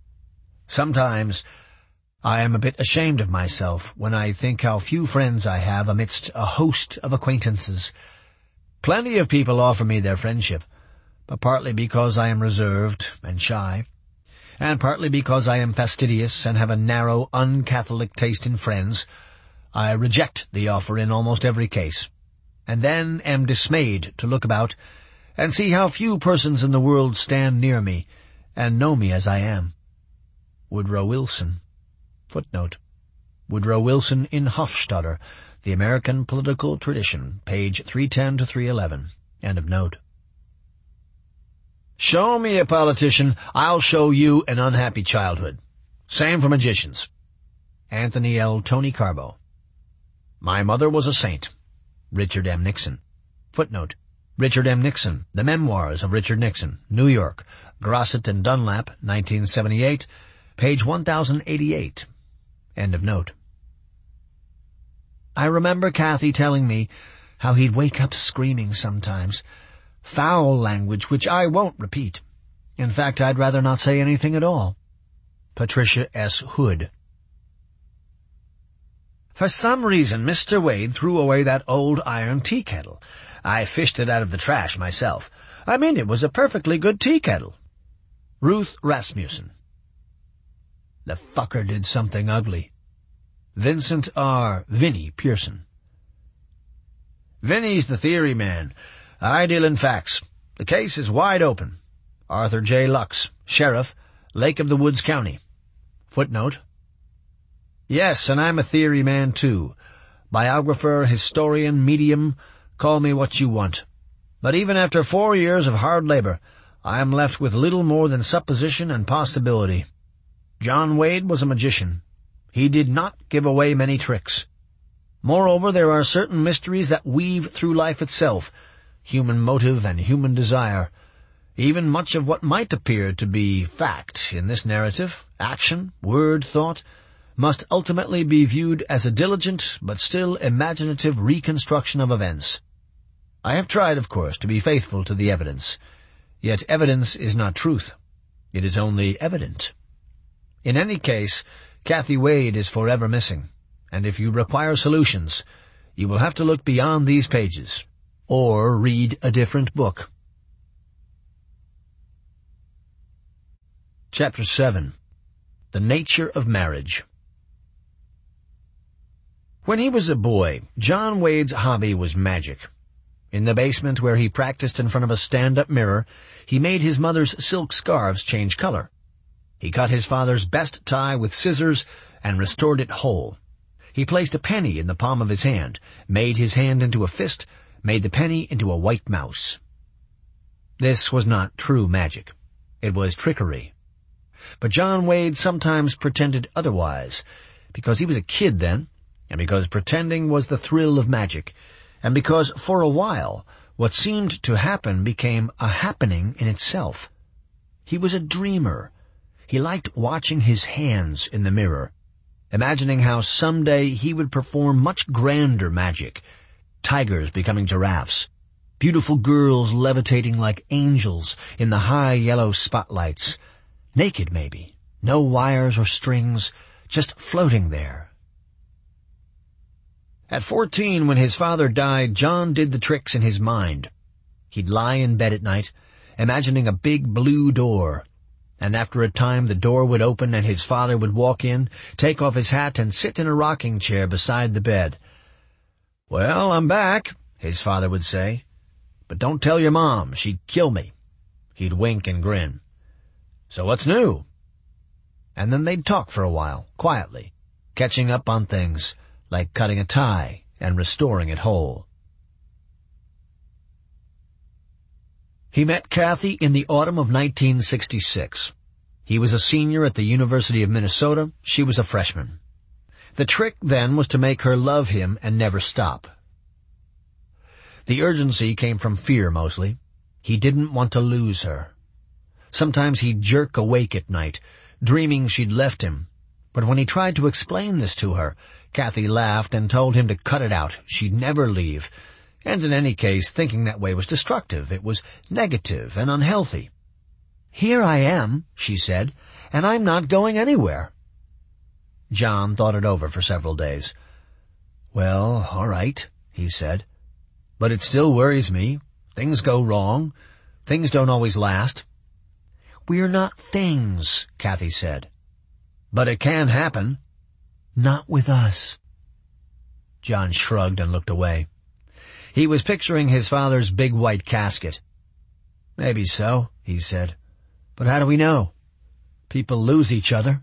S3: Sometimes I am a bit ashamed of myself when I think how few friends I have amidst a host of acquaintances. Plenty of people offer me their friendship, but partly because I am reserved and shy, and partly because I am fastidious and have a narrow, un-Catholic taste in friends, I reject the offer in almost every case, and then am dismayed to look about and see how few persons in the world stand near me and know me as I am. Woodrow Wilson. Footnote. Woodrow Wilson in Hofstadter, The American Political Tradition, page 310 to 311. End of note. Show me a politician, I'll show you an unhappy childhood. Same for magicians. Anthony L. Tony Carbo. My mother was a saint. Richard M. Nixon. Footnote. Richard M. Nixon, The Memoirs of Richard Nixon, New York, Grosset and Dunlap, 1978, page 1088. End of note. I remember Kathy telling me how he'd wake up screaming sometimes, foul language which I won't repeat. In fact, I'd rather not say anything at all. Patricia S. Hood. For some reason, Mr. Wade threw away that old iron tea kettle. I fished it out of the trash myself. I mean, it was a perfectly good tea kettle. Ruth Rasmussen. The fucker did something ugly. Vincent R. Vinnie Pearson. Vinnie's the theory man. I deal in facts. The case is wide open. Arthur J. Lux, Sheriff, Lake of the Woods County. Footnote. Yes, and I'm a theory man, too. Biographer, historian, medium, call me what you want. But even after 4 years of hard labor, I am left with little more than supposition and possibility. John Wade was a magician. He did not give away many tricks. Moreover, there are certain mysteries that weave through life itself, human motive and human desire. Even much of what might appear to be fact in this narrative, action, word, thought, must ultimately be viewed as a diligent but still imaginative reconstruction of events. I have tried, of course, to be faithful to the evidence. Yet evidence is not truth. It is only evident. In any case, Kathy Wade is forever missing, and if you require solutions, you will have to look beyond these pages, or read a different book. Chapter 7. The Nature of Marriage. When he was a boy, John Wade's hobby was magic. In the basement where he practiced in front of a stand-up mirror, he made his mother's silk scarves change color. He cut his father's best tie with scissors and restored it whole. He placed a penny in the palm of his hand, made his hand into a fist, made the penny into a white mouse. This was not true magic. It was trickery. But John Wade sometimes pretended otherwise, because he was a kid then, and because pretending was the thrill of magic, and because, for a while, what seemed to happen became a happening in itself. He was a dreamer. He liked watching his hands in the mirror, imagining how someday he would perform much grander magic, tigers becoming giraffes, beautiful girls levitating like angels in the high yellow spotlights, naked maybe, no wires or strings, just floating there. At 14, when his father died, John did the tricks in his mind. He'd lie in bed at night, imagining a big blue door, and after a time the door would open and his father would walk in, take off his hat, and sit in a rocking chair beside the bed. "Well, I'm back," his father would say. "But don't tell your mom, she'd kill me." He'd wink and grin. "So what's new?" And then they'd talk for a while, quietly, catching up on things, like cutting a tie and restoring it whole. He met Kathy in the autumn of 1966. He was a senior at the University of Minnesota. She was a freshman. The trick then was to make her love him and never stop. The urgency came from fear mostly. He didn't want to lose her. Sometimes he'd jerk awake at night, dreaming she'd left him. But when he tried to explain this to her, Kathy laughed and told him to cut it out. She'd never leave. And in any case, thinking that way was destructive. It was negative and unhealthy. "Here I am," she said, "and I'm not going anywhere." John thought it over for several days. "Well, all right," he said. "But it still worries me. Things go wrong. Things don't always last." "We're not things," Kathy said. "But it can happen." "Not with us." John shrugged and looked away. He was picturing his father's big white casket. "Maybe so," he said. "But how do we know? People lose each other."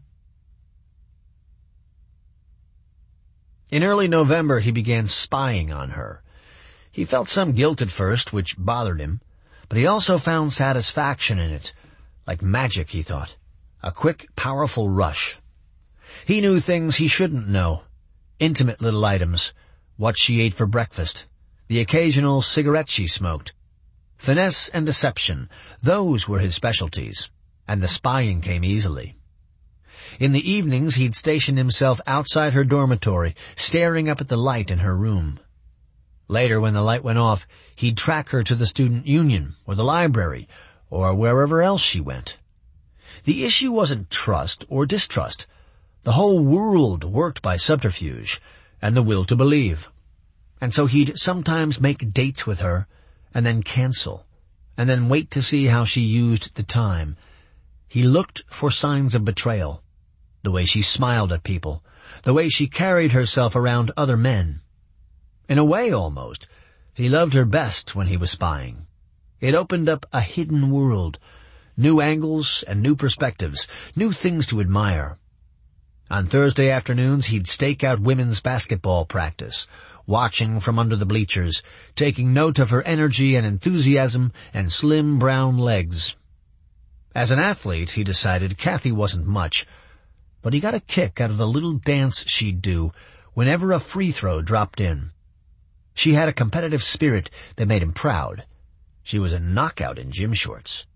S3: In early November he began spying on her. He felt some guilt at first, which bothered him, but he also found satisfaction in it. Like magic, he thought. A quick, powerful rush. He knew things he shouldn't know. Intimate little items. What she ate for breakfast. The occasional cigarette she smoked. Finesse and deception. Those were his specialties. And the spying came easily. In the evenings he'd station himself outside her dormitory, staring up at the light in her room. Later, when the light went off, he'd track her to the student union, or the library, or wherever else she went. The issue wasn't trust or distrust. The whole world worked by subterfuge, and the will to believe. And so he'd sometimes make dates with her, and then cancel, and then wait to see how she used the time. He looked for signs of betrayal. The way she smiled at people, the way she carried herself around other men. In a way, almost, he loved her best when he was spying. It opened up a hidden world, new angles and new perspectives, new things to admire. On Thursday afternoons he'd stake out women's basketball practice, watching from under the bleachers, taking note of her energy and enthusiasm and slim brown legs. As an athlete, he decided Kathy wasn't much, but he got a kick out of the little dance she'd do whenever a free throw dropped in. She had a competitive spirit that made him proud. She was a knockout in gym shorts.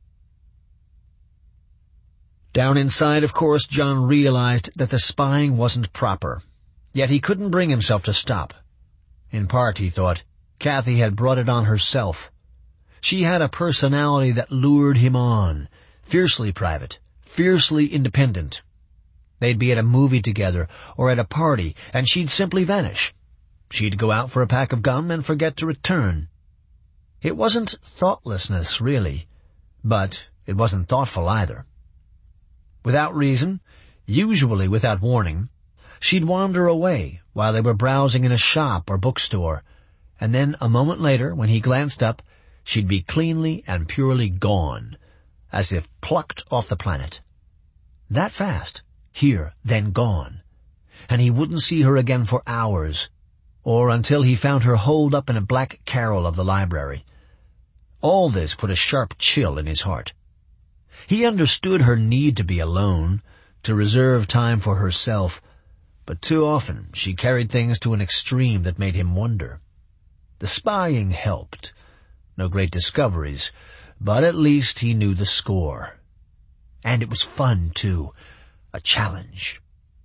S3: Down inside, of course, John realized that the spying wasn't proper. Yet he couldn't bring himself to stop. In part, he thought, Kathy had brought it on herself. She had a personality that lured him on, fiercely private, fiercely independent. They'd be at a movie together or at a party, and she'd simply vanish. She'd go out for a pack of gum and forget to return. It wasn't thoughtlessness, really, but it wasn't thoughtful either. Without reason, usually without warning, she'd wander away while they were browsing in a shop or bookstore, and then a moment later, when he glanced up, she'd be cleanly and purely gone, as if plucked off the planet. That fast, here, then gone, and he wouldn't see her again for hours, or until he found her holed up in a black carrel of the library. All this put a sharp chill in his heart. He understood her need to be alone, to reserve time for herself, but too often she carried things to an extreme that made him wonder. The spying helped. No great discoveries, but at least he knew the score. And it was fun, too. A challenge.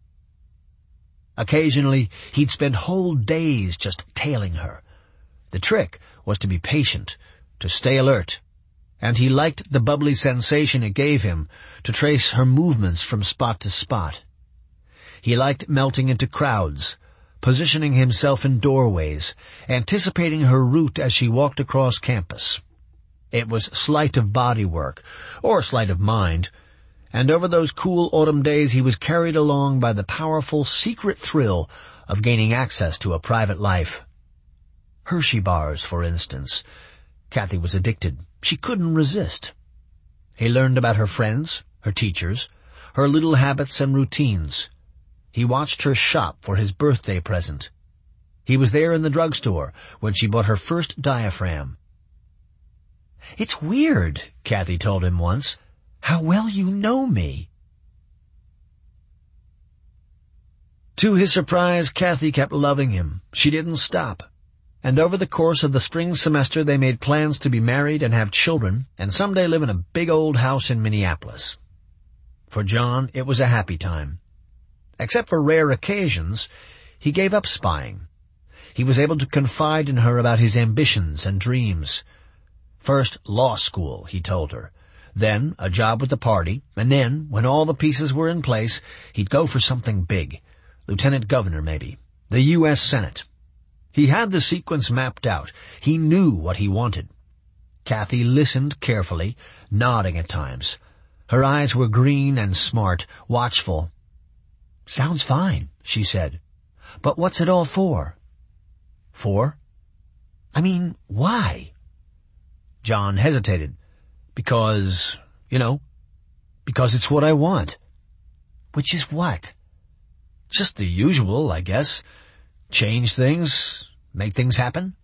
S3: Occasionally, he'd spend whole days just tailing her. The trick was to be patient, to stay alert, and he liked the bubbly sensation it gave him to trace her movements from spot to spot. He liked melting into crowds, positioning himself in doorways, anticipating her route as she walked across campus. It was sleight of body work, or sleight of mind, and over those cool autumn days he was carried along by the powerful, secret thrill of gaining access to a private life. Hershey bars, for instance. Kathy was addicted. She couldn't resist. He learned about her friends, her teachers, her little habits and routines. He watched her shop for his birthday present. He was there in the drugstore when she bought her first diaphragm. "It's weird," Kathy told him once, "how well you know me." To his surprise, Kathy kept loving him. She didn't stop. And over the course of the spring semester they made plans to be married and have children, and someday live in a big old house in Minneapolis. For John, it was a happy time. Except for rare occasions, he gave up spying. He was able to confide in her about his ambitions and dreams. First, law school, he told her. then a job with the party, and then, when all the pieces were in place, he'd go for something big. Lieutenant governor, maybe. The U.S. Senate. He had the sequence mapped out. He knew what he wanted. Kathy listened carefully, nodding at times. Her eyes were green and smart, watchful. "Sounds fine," she said. "But what's it all for?" "For?" "I mean, why?" John hesitated. Because it's what I want." "Which is what?" "Just the usual, I guess. Change things, make things happen."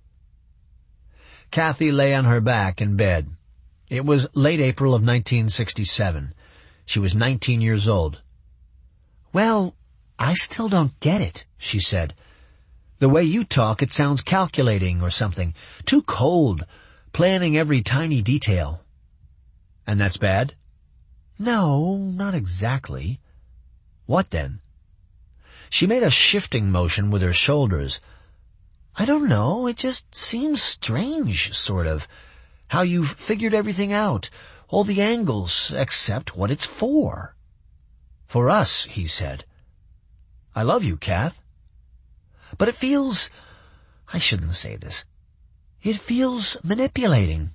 S3: Kathy lay on her back in bed. It was late April of 1967. She was 19 years old. "Well, I still don't get it," she said. "The way you talk, it sounds calculating or something. Too cold, planning every tiny detail." "And that's bad?" "No, not exactly." "What then?" She made a shifting motion with her shoulders. "I don't know, it just seems strange, sort of. How you've figured everything out, all the angles, except what it's for." "For us," he said. "I love you, Kath." "But it feels— I shouldn't say this. It feels manipulating."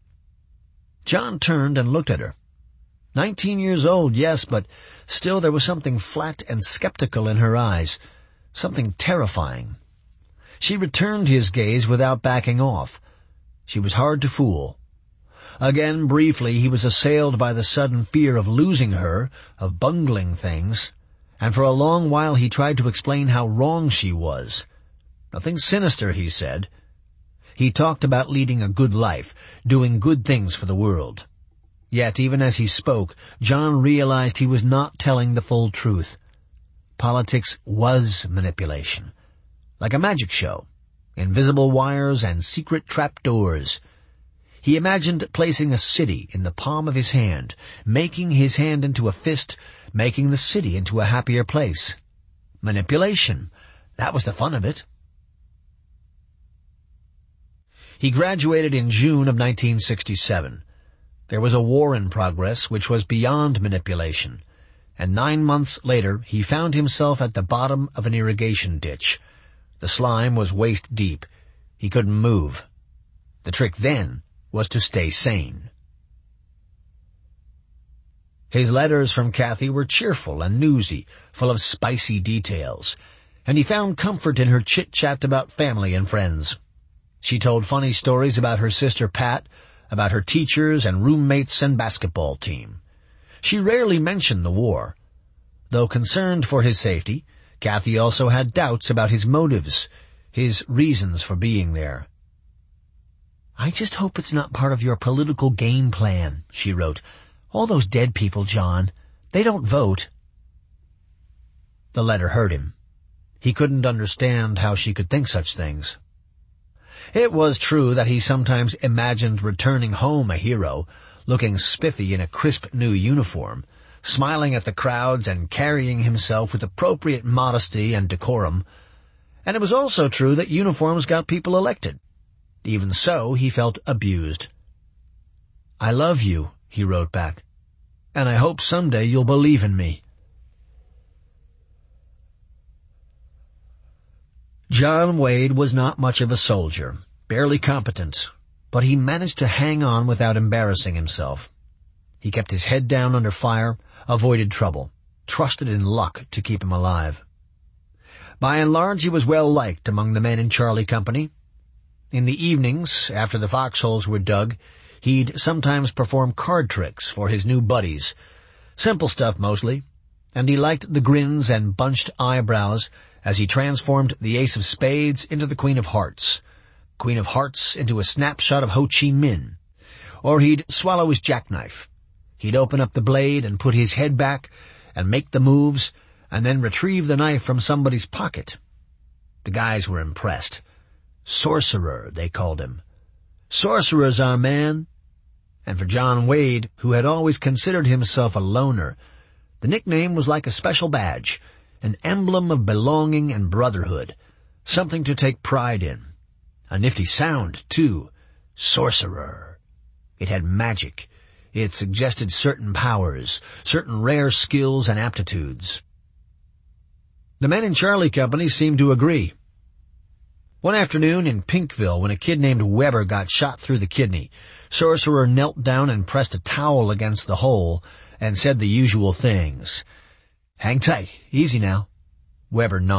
S3: John turned and looked at her. 19 years old, yes, but still there was something flat and skeptical in her eyes, something terrifying. She returned his gaze without backing off. She was hard to fool. Again, briefly, he was assailed by the sudden fear of losing her, of bungling things, and for a long while he tried to explain how wrong she was. Nothing sinister, he said. He talked about leading a good life, doing good things for the world. Yet, even as he spoke, John realized he was not telling the full truth. Politics was manipulation. Like a magic show. Invisible wires and secret trapdoors. He imagined placing a city in the palm of his hand, making his hand into a fist, making the city into a happier place. Manipulation. That was the fun of it. He graduated in June of 1967. There was a war in progress which was beyond manipulation, and 9 months later he found himself at the bottom of an irrigation ditch. The slime was waist deep. He couldn't move. The trick then was to stay sane. His letters from Kathy were cheerful and newsy, full of spicy details, and he found comfort in her chit-chat about family and friends. She told funny stories about her sister Pat, about her teachers and roommates and basketball team. She rarely mentioned the war. Though concerned for his safety, Kathy also had doubts about his motives, his reasons for being there. "I just hope it's not part of your political game plan," she wrote. "All those dead people, John, they don't vote." The letter hurt him. He couldn't understand how she could think such things. It was true that he sometimes imagined returning home a hero, looking spiffy in a crisp new uniform, smiling at the crowds and carrying himself with appropriate modesty and decorum. And it was also true that uniforms got people elected. Even so, he felt abused. "I love you," he wrote back, "and I hope someday you'll believe in me." John Wade was not much of a soldier, barely competent, but he managed to hang on without embarrassing himself. He kept his head down under fire, avoided trouble, trusted in luck to keep him alive. By and large, he was well liked among the men in Charlie Company. In the evenings, after the foxholes were dug, he'd sometimes perform card tricks for his new buddies. Simple stuff mostly, and he liked the grins and bunched eyebrows as he transformed the ace of spades into the queen of hearts into a snapshot of Ho Chi Minh. Or he'd swallow his jackknife. He'd open up the blade and put his head back and make the moves and then retrieve the knife from somebody's pocket. The guys were impressed. Sorcerer, they called him. Sorcerer's our man. And for John Wade, who had always considered himself a loner, the nickname was like a special badge, an emblem of belonging and brotherhood, something to take pride in. A nifty sound, too. Sorcerer. It had magic. It suggested certain powers, certain rare skills and aptitudes. The men in Charlie Company seemed to agree. One afternoon in Pinkville, when a kid named Weber got shot through the kidney, Sorcerer knelt down and pressed a towel against the hole and said the usual things. "Hang tight. Easy now." Weber nodded.